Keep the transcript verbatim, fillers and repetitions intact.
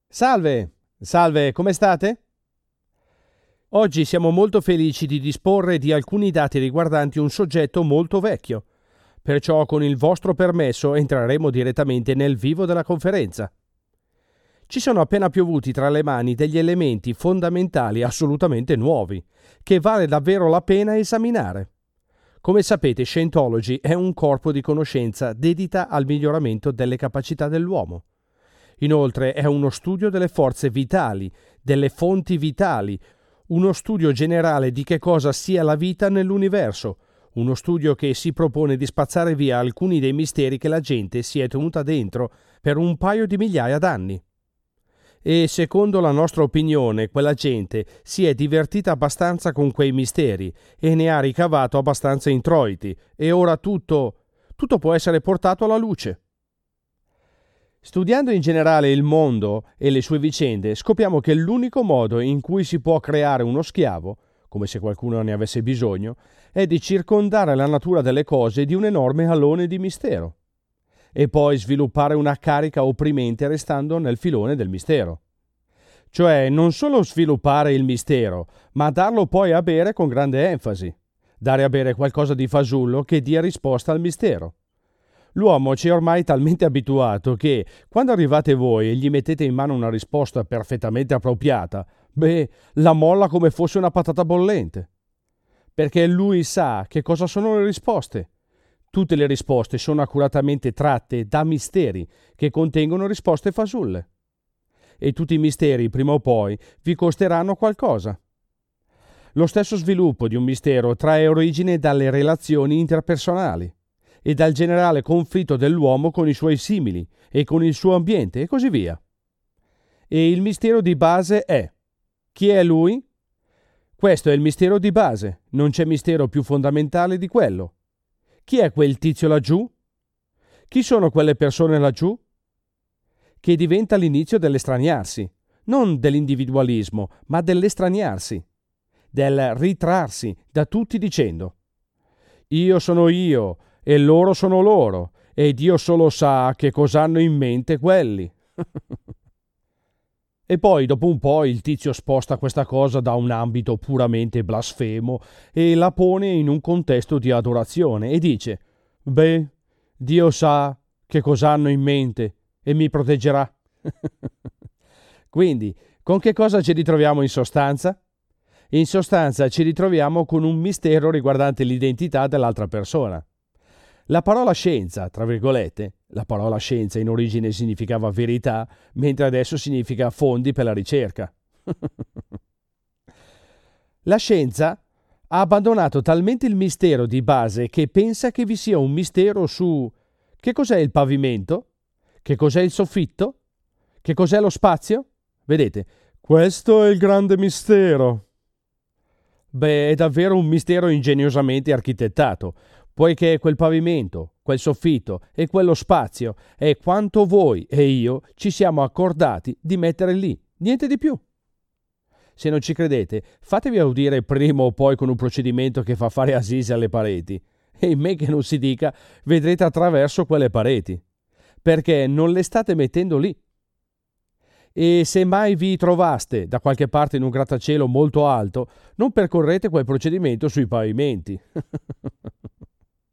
Salve, salve, come state? Oggi siamo molto felici di disporre di alcuni dati riguardanti un soggetto molto vecchio. Perciò, con il vostro permesso, entreremo direttamente nel vivo della conferenza. Ci sono appena piovuti tra le mani degli elementi fondamentali assolutamente nuovi, che vale davvero la pena esaminare. Come sapete, Scientology è un corpo di conoscenza dedita al miglioramento delle capacità dell'uomo. Inoltre è uno studio delle forze vitali, delle fonti vitali, uno studio generale di che cosa sia la vita nell'universo, uno studio che si propone di spazzare via alcuni dei misteri che la gente si è tenuta dentro per un paio di migliaia d'anni. E secondo la nostra opinione, quella gente si è divertita abbastanza con quei misteri e ne ha ricavato abbastanza introiti, e ora tutto, tutto può essere portato alla luce. Studiando in generale il mondo e le sue vicende, scopriamo che l'unico modo in cui si può creare uno schiavo, come se qualcuno ne avesse bisogno, è di circondare la natura delle cose di un enorme alone di mistero, e poi sviluppare una carica opprimente restando nel filone del mistero. Cioè non solo sviluppare il mistero, ma darlo poi a bere con grande enfasi, dare a bere qualcosa di fasullo che dia risposta al mistero. L'uomo ci è ormai talmente abituato che, quando arrivate voi e gli mettete in mano una risposta perfettamente appropriata, beh, la molla come fosse una patata bollente. Perché lui sa che cosa sono le risposte. Tutte le risposte sono accuratamente tratte da misteri che contengono risposte fasulle. E tutti i misteri, prima o poi, vi costeranno qualcosa. Lo stesso sviluppo di un mistero trae origine dalle relazioni interpersonali e dal generale conflitto dell'uomo con i suoi simili e con il suo ambiente e così via. E il mistero di base è: chi è lui? Questo è il mistero di base, non c'è mistero più fondamentale di quello. Chi è quel tizio laggiù? Chi sono quelle persone laggiù? Che diventa l'inizio dell'estraniarsi, non dell'individualismo, ma dell'estraniarsi, del ritrarsi da tutti dicendo: io sono io, e loro sono loro, e Dio solo sa che cosa hanno in mente quelli. E poi, dopo un po', il tizio sposta questa cosa da un ambito puramente blasfemo e la pone in un contesto di adorazione e dice: beh, Dio sa che cosa hanno in mente e mi proteggerà. Quindi, con che cosa ci ritroviamo in sostanza? In sostanza ci ritroviamo con un mistero riguardante l'identità dell'altra persona. La parola scienza, tra virgolette, la parola scienza in origine significava verità, mentre adesso significa fondi per la ricerca. La scienza ha abbandonato talmente il mistero di base che pensa che vi sia un mistero su che cos'è il pavimento, che cos'è il soffitto, che cos'è lo spazio. Vedete, questo è il grande mistero. Beh, è davvero un mistero ingegnosamente architettato, poiché quel pavimento, quel soffitto e quello spazio è quanto voi e io ci siamo accordati di mettere lì, niente di più. Se non ci credete, fatevi udire prima o poi con un procedimento che fa fare assise alle pareti, e in men che non si dica, vedrete attraverso quelle pareti, perché non le state mettendo lì. E se mai vi trovaste da qualche parte in un grattacielo molto alto, non percorrete quel procedimento sui pavimenti.